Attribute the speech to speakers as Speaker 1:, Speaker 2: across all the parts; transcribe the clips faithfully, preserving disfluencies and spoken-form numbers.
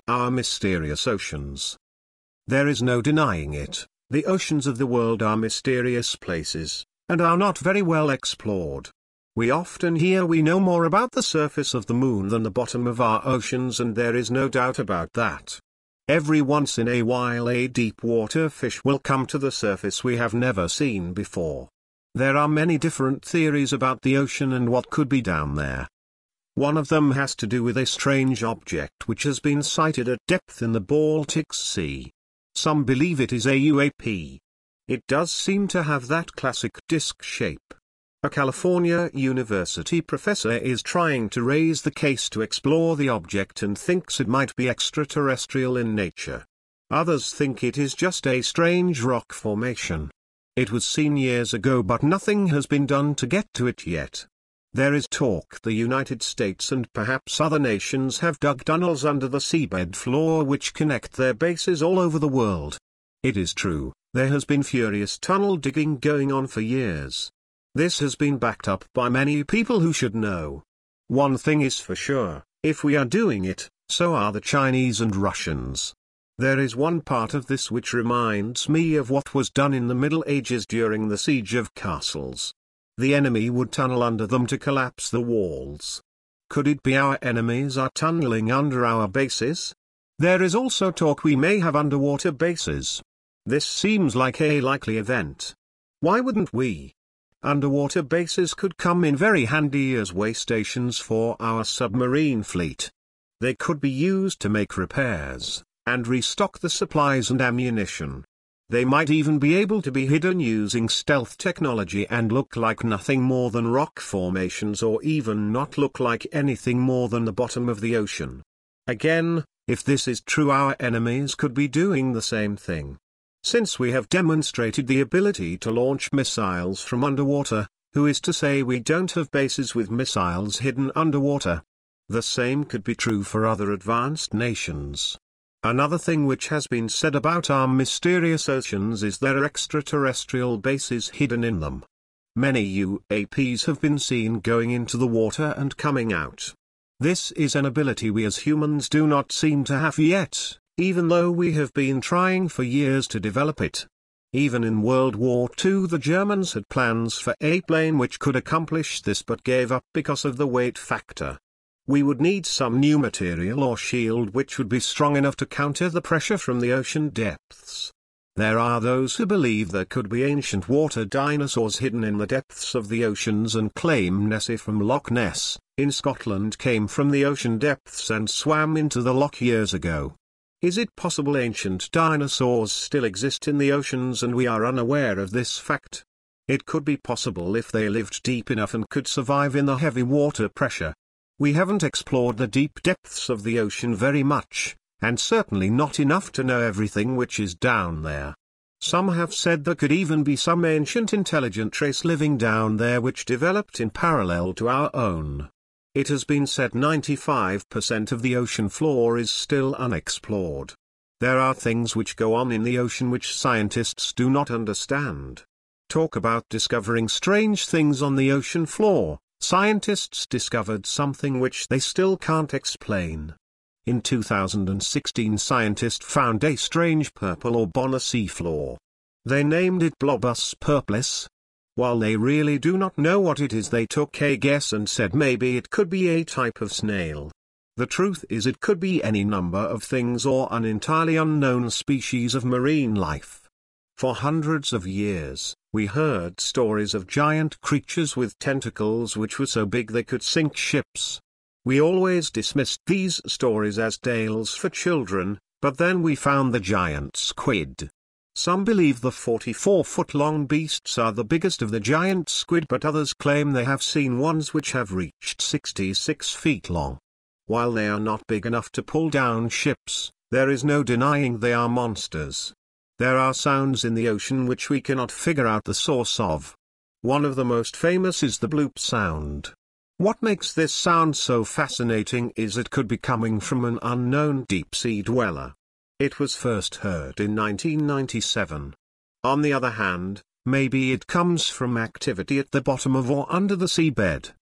Speaker 1: Our mysterious oceans. There is no denying it, the oceans of the world are mysterious places, and are not very well explored. We often hear we know more about the surface of the moon than the bottom of our oceans, and there is no doubt about that. Every once in a while a deep water fish will come to the surface we have never seen before. There are many different theories about the ocean and what could be down there. One of them has to do with a strange object which has been sighted at depth in the Baltic Sea. Some believe it is a U A P. It does seem to have that classic disc shape. A California University professor is trying to raise the case to explore the object and thinks it might be extraterrestrial in nature. Others think it is just a strange rock formation. It was seen years ago, but nothing has been done to get to it yet. There is talk the United States and perhaps other nations have dug tunnels under the seabed floor which connect their bases all over the world. It is true, there has been furious tunnel digging going on for years. This has been backed up by many people who should know. One thing is for sure, if we are doing it, so are the Chinese and Russians. There is one part of this which reminds me of what was done in the Middle Ages during the siege of castles. The enemy would tunnel under them to collapse the walls. Could it be our enemies are tunneling under our bases? There is also talk we may have underwater bases. This seems like a likely event. Why wouldn't we? Underwater bases could come in very handy as way stations for our submarine fleet. They could be used to make repairs, and restock the supplies and ammunition. They might even be able to be hidden using stealth technology and look like nothing more than rock formations, or even not look like anything more than the bottom of the ocean. Again, if this is true, our enemies could be doing the same thing. Since we have demonstrated the ability to launch missiles from underwater, who is to say we don't have bases with missiles hidden underwater? The same could be true for other advanced nations. Another thing which has been said about our mysterious oceans is there are extraterrestrial bases hidden in them. Many U A Ps have been seen going into the water and coming out. This is an ability we as humans do not seem to have yet, even though we have been trying for years to develop it. Even in World War Two the Germans had plans for a plane which could accomplish this but gave up because of the weight factor. We would need some new material or shield which would be strong enough to counter the pressure from the ocean depths. There are those who believe there could be ancient water dinosaurs hidden in the depths of the oceans and claim Nessie from Loch Ness, in Scotland, came from the ocean depths and swam into the loch years ago. Is it possible ancient dinosaurs still exist in the oceans and we are unaware of this fact? It could be possible if they lived deep enough and could survive in the heavy water pressure. We haven't explored the deep depths of the ocean very much, and certainly not enough to know everything which is down there. Some have said there could even be some ancient intelligent race living down there which developed in parallel to our own. It has been said ninety-five percent of the ocean floor is still unexplored. There are things which go on in the ocean which scientists do not understand. Talk about discovering strange things on the ocean floor. Scientists discovered something which they still can't explain. In two thousand sixteen, scientists found a strange purple orb on a seafloor. They named it Blobus purplis. While they really do not know what it is, they took a guess and said maybe it could be a type of snail. The truth is it could be any number of things or an entirely unknown species of marine life. For hundreds of years, we heard stories of giant creatures with tentacles which were so big they could sink ships. We always dismissed these stories as tales for children, but then we found the giant squid. Some believe the forty-four-foot-long beasts are the biggest of the giant squid, but others claim they have seen ones which have reached sixty-six feet long. While they are not big enough to pull down ships, there is no denying they are monsters. There are sounds in the ocean which we cannot figure out the source of. One of the most famous is the bloop sound. What makes this sound so fascinating is it could be coming from an unknown deep-sea dweller. It was first heard in nineteen ninety-seven. On the other hand, maybe it comes from activity at the bottom of or under the seabed.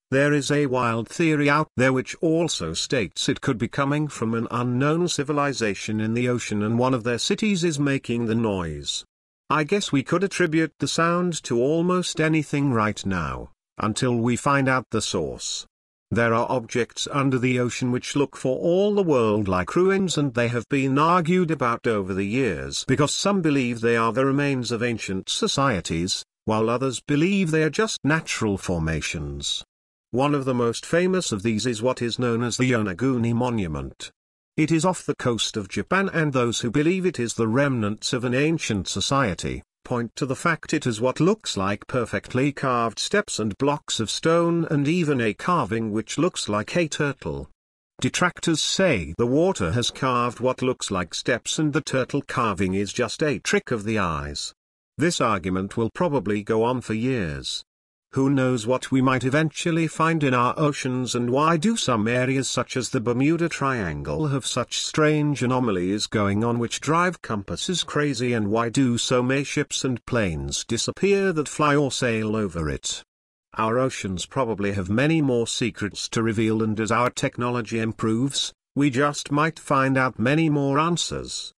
Speaker 1: There is a wild theory out there which also states it could be coming from an unknown civilization in the ocean and one of their cities is making the noise. I guess we could attribute the sound to almost anything right now, until we find out the source. There are objects under the ocean which look for all the world like ruins, and they have been argued about over the years because some believe they are the remains of ancient societies, while others believe they are just natural formations. One of the most famous of these is what is known as the Yonaguni Monument. It is off the coast of Japan, and those who believe it is the remnants of an ancient society point to the fact it has what looks like perfectly carved steps and blocks of stone and even a carving which looks like a turtle. Detractors say the water has carved what looks like steps and the turtle carving is just a trick of the eyes. This argument will probably go on for years. Who knows what we might eventually find in our oceans, and why do some areas such as the Bermuda Triangle have such strange anomalies going on which drive compasses crazy, and why do so many ships and planes disappear that fly or sail over it? Our oceans probably have many more secrets to reveal, and as our technology improves, we just might find out many more answers.